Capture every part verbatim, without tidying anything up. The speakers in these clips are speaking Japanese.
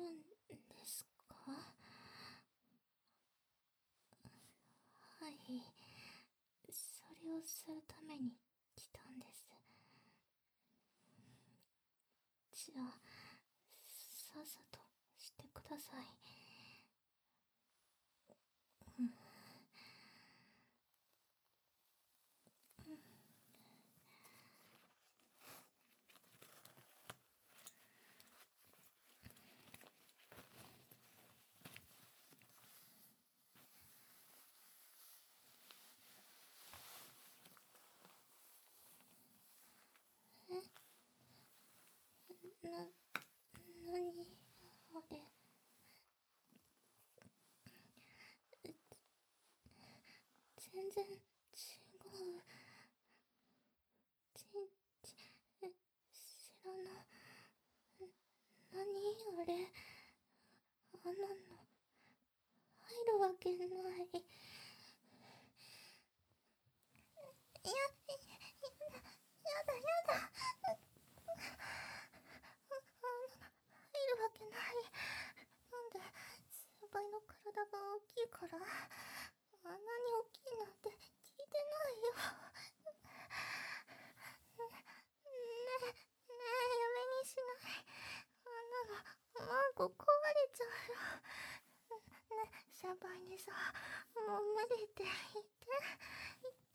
んですか？はい、それをするために来たんです。じゃあ、さっさとしてください。うん。え、な、なにあれ。全然違う。ち、ち、え、知らな。なにあれ。あんなの入るわけない。いや、やだやだ。入るわけない。なんで、先輩の体が大きいから、あんなに大きいなんて聞いてないよ。ね、ねえ、ねえ、やめにしない。あんなの、マンコ壊れちゃうよ。ね、先輩にさ、もう無理って言って、言って。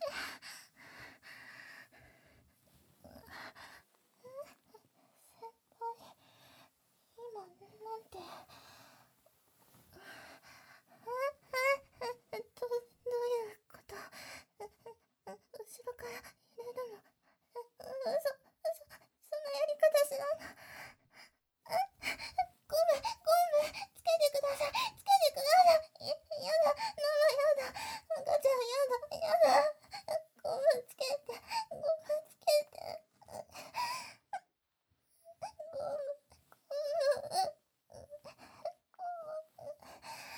先輩、今、なんて。え、え、ど、どういうこと？え、え、後ろから入れるの？え、う、嘘、嘘、そんなやり方知らんの？え、ゴム、ゴム、つけてください、つけてください。や、やだ、ママやだ、赤ちゃんやだ、やだ。ゴムつけて、ゴムつけて。ゴム、ゴム、ゴム。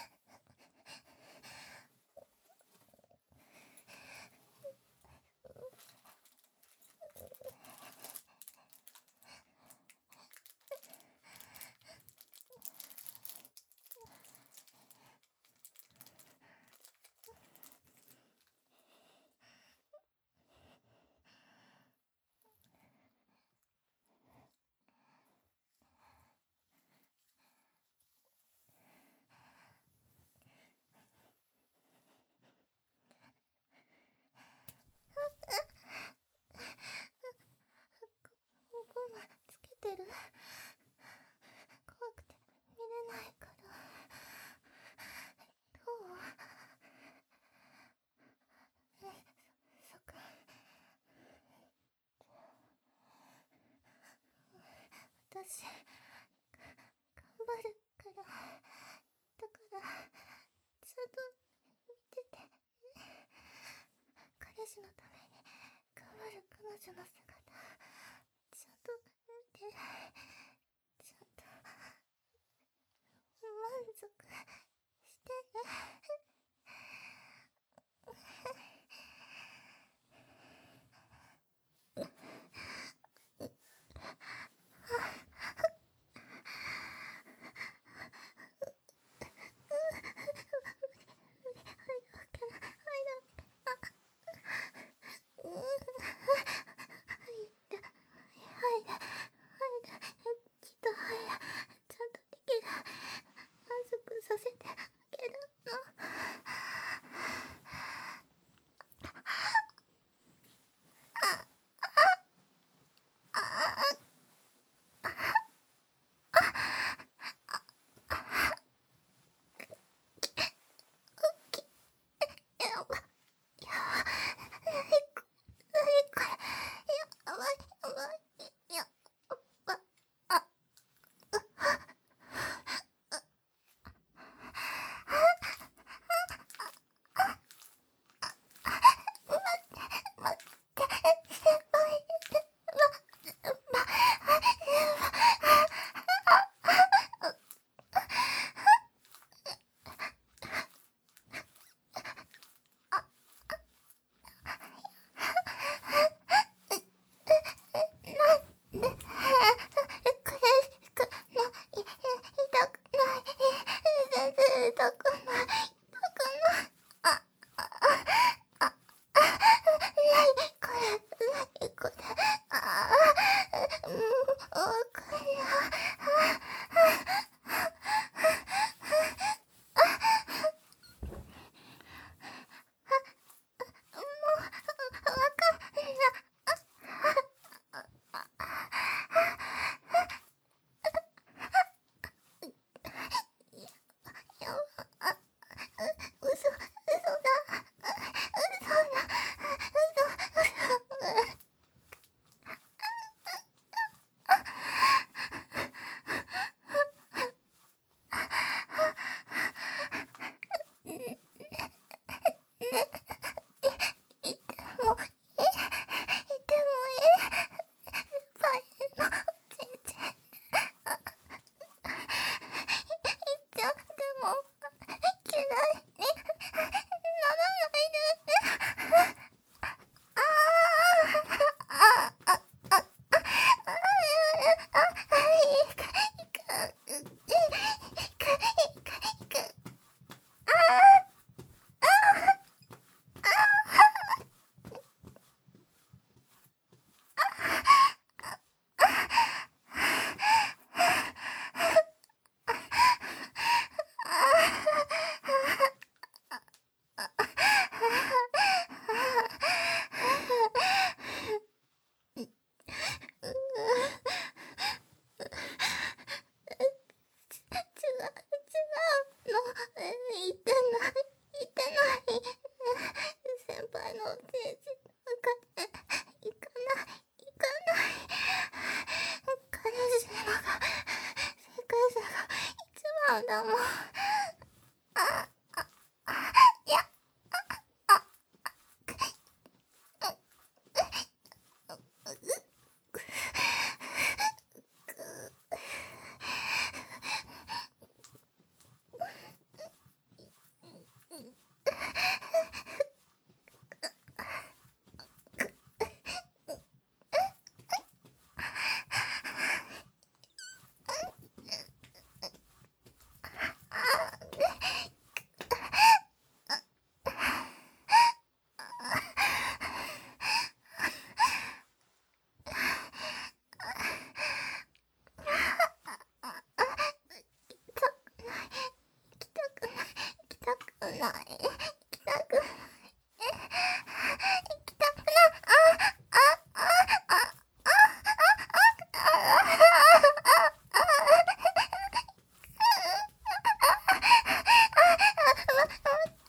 ゴムつけてる？怖くて見れないから。どう？え、そ、そっか。私、頑張るから。だから、ちゃんと見てて。彼氏のために頑張る彼女の姿、ちゃんと見て。ちゃんと満足してね。うん、はい、はい、はい、きっと、はい、ちゃんとできる。満足させて。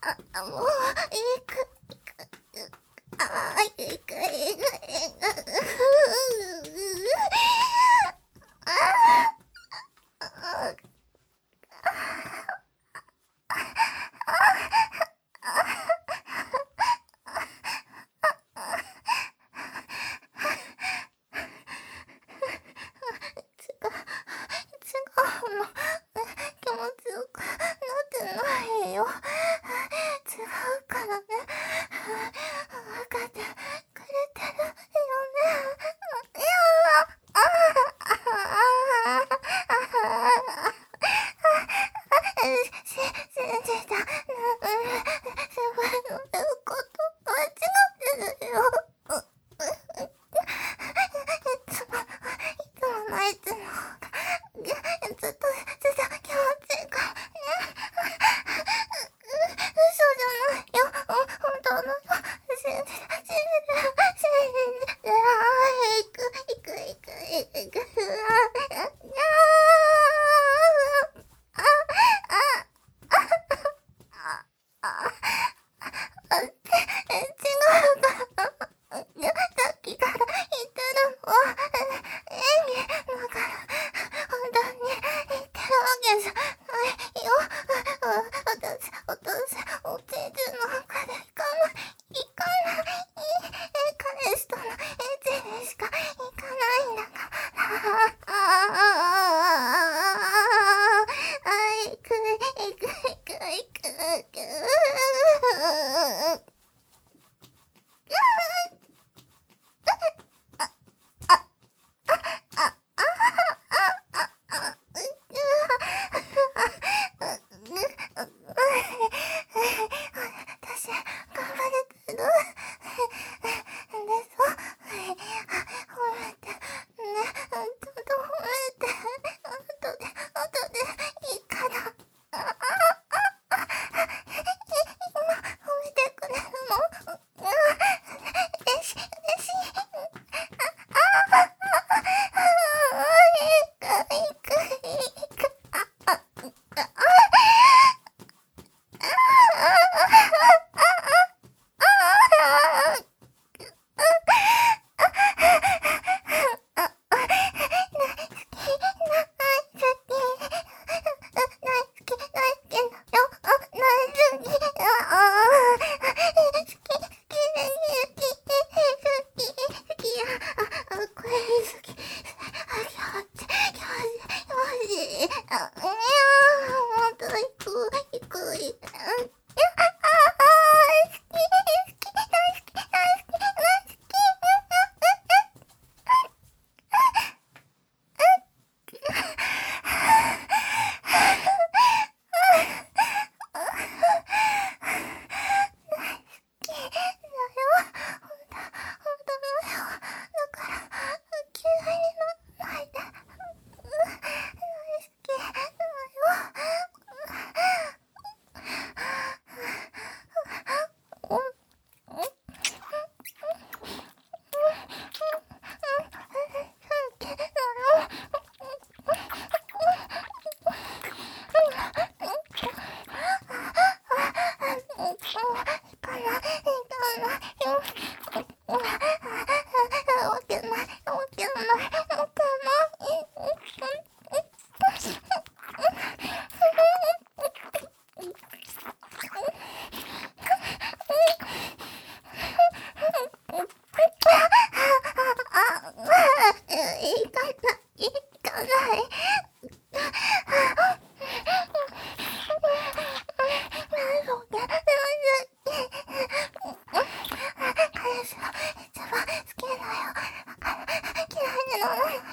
あ、もう、行く、行く、あー、行く、行く、行く、気持ちよくなってないよ。違うからね。分かってくれてるよね。いやあし、信じた。すごいの言うこと間違ってるよ。いつも、いつもないつの方が、ずっと、ずっと気持ちいいからね。嘘じゃないよ。本当のよ。信じて、信じて、信じて。ああ、行く、行く、行く、行く。ああ、ああ、ああ、違うから。さっきから言ってるのは演技だから、本当に言ってるわけじゃないよ。私、私、お手順なんかで行かない、行かない。彼氏とのエッチでしか行かないんだから。ああ、行く、行く、行く、行く、行く。私、頑張れてる。でしょ？褒めて。ね、ちょっと褒めて。後で、後でいいから。今、褒めてくれるの？嬉しい、嬉しい。いく、いく、いく。あ、あ、あ、嫌いなの。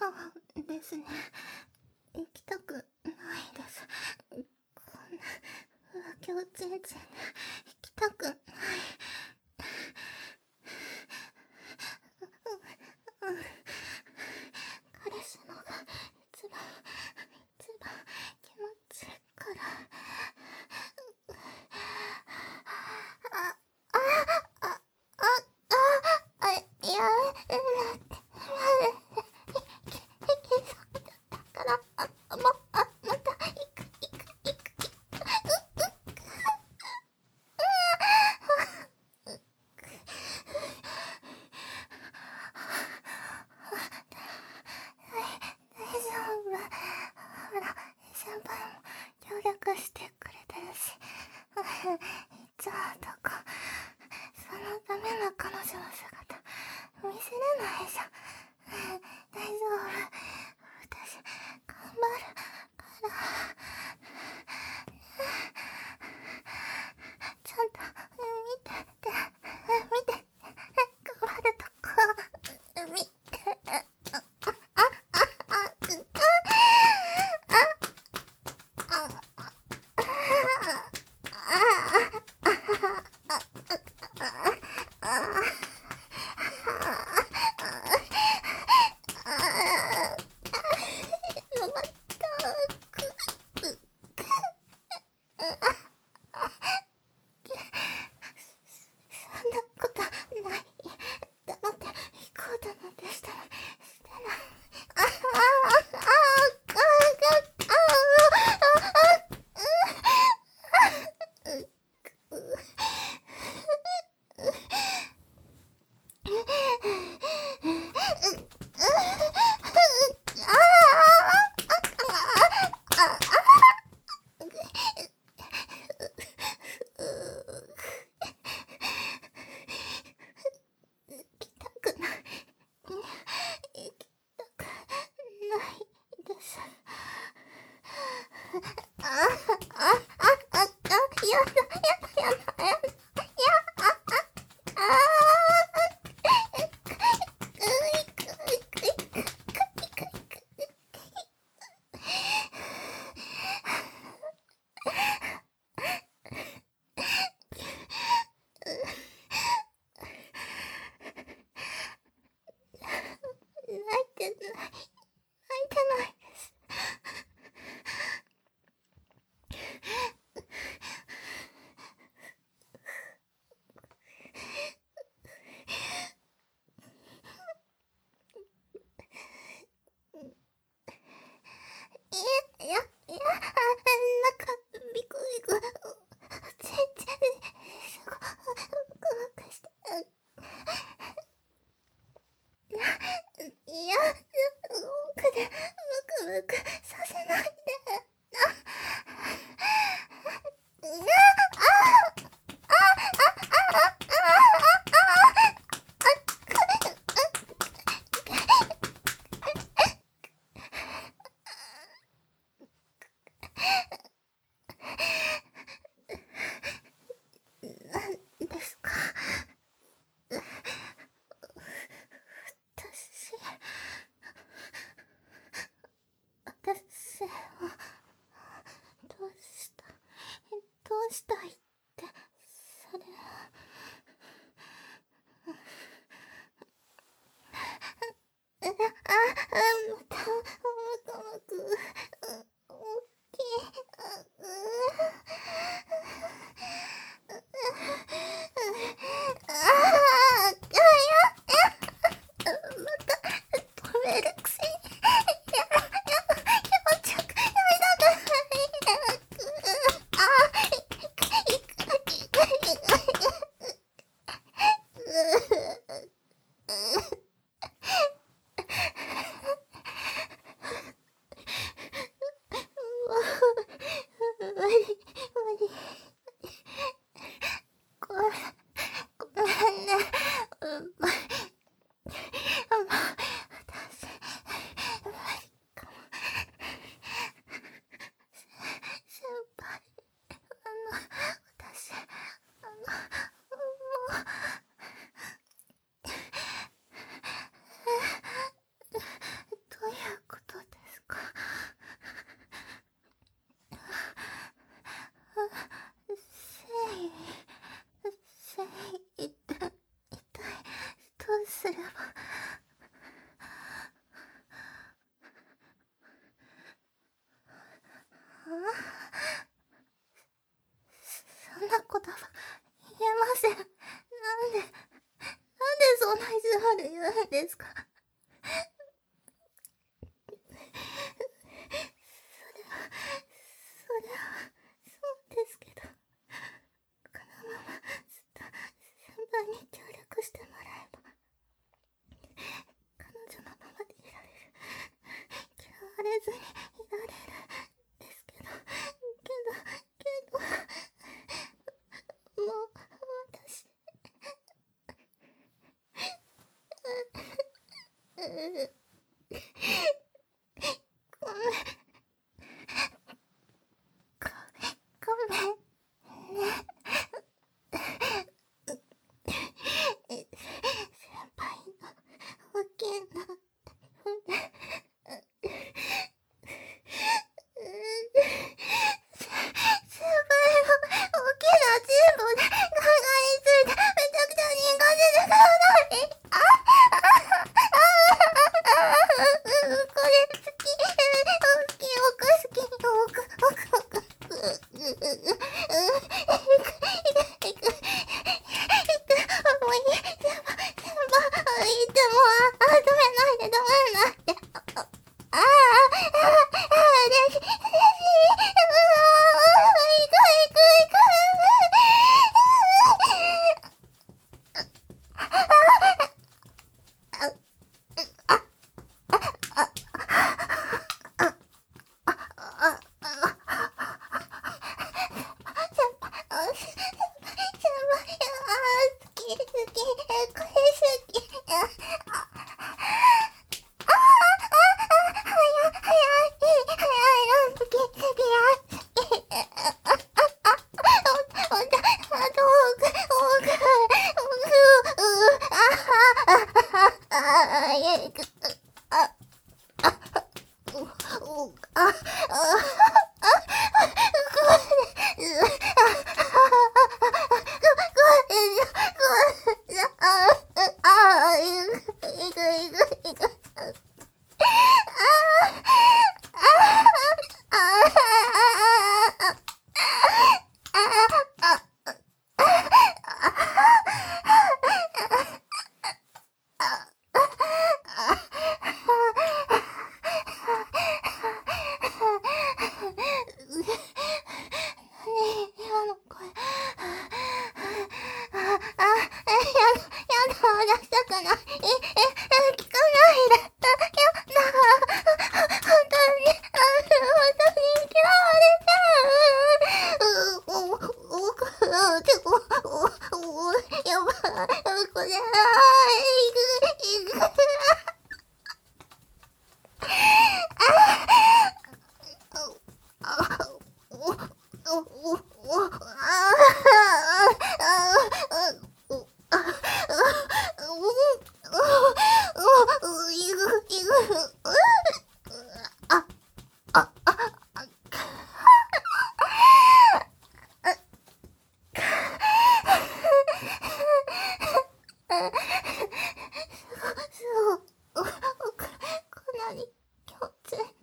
そうですね。行きたくないです。こんな浮気をちんちんで行きたくない。うん、彼氏のが一番一番気持ちいいから。ああああああいや待ってだからあもうあまた行く行く行く行く大丈夫。ほら先輩も協力してくれてるし、じゃあどこそのダメな彼女の姿見せれないじゃん。大丈夫、私頑張るからちゃんと見てて見てて頑張るとこ見てああああそんなことない。黙って行こうとなんてしたらしてない。あああああ行きたくない。行きたくないです。ああああああやだやだやだやだああ泣いてない泣いてないです。いやいやいや、なんかビクビクちんちんすごくくしていや奥でムクムクさせないで。なんですか私。 ずにいられるんですけど、けど、けど、もう、私、う、う、ごめん、ご、ごめんね。え、先輩の保険の船、先輩の大きなチンポで考えついてめちゃくちゃ人間出てください。ああああこれ好き、好き、奥好き、奥、奥、奥、う、う、う、う、う、いく、いく、いく、いく、もういい、先輩、先輩、いつも、あ、止めないで、止めないで。ああ、ああ、ああ、嬉しい、嬉しい。ああ、行く、行く、行く。今の声、あ、あ、やだ、やだ、話したくない。え、え、聞かないで。やだ、本当に、本当に嫌われちゃう。う、お、お、結構、お、お、やばい、これ、あー、いく、いく。そう、こんなに気持ちいい。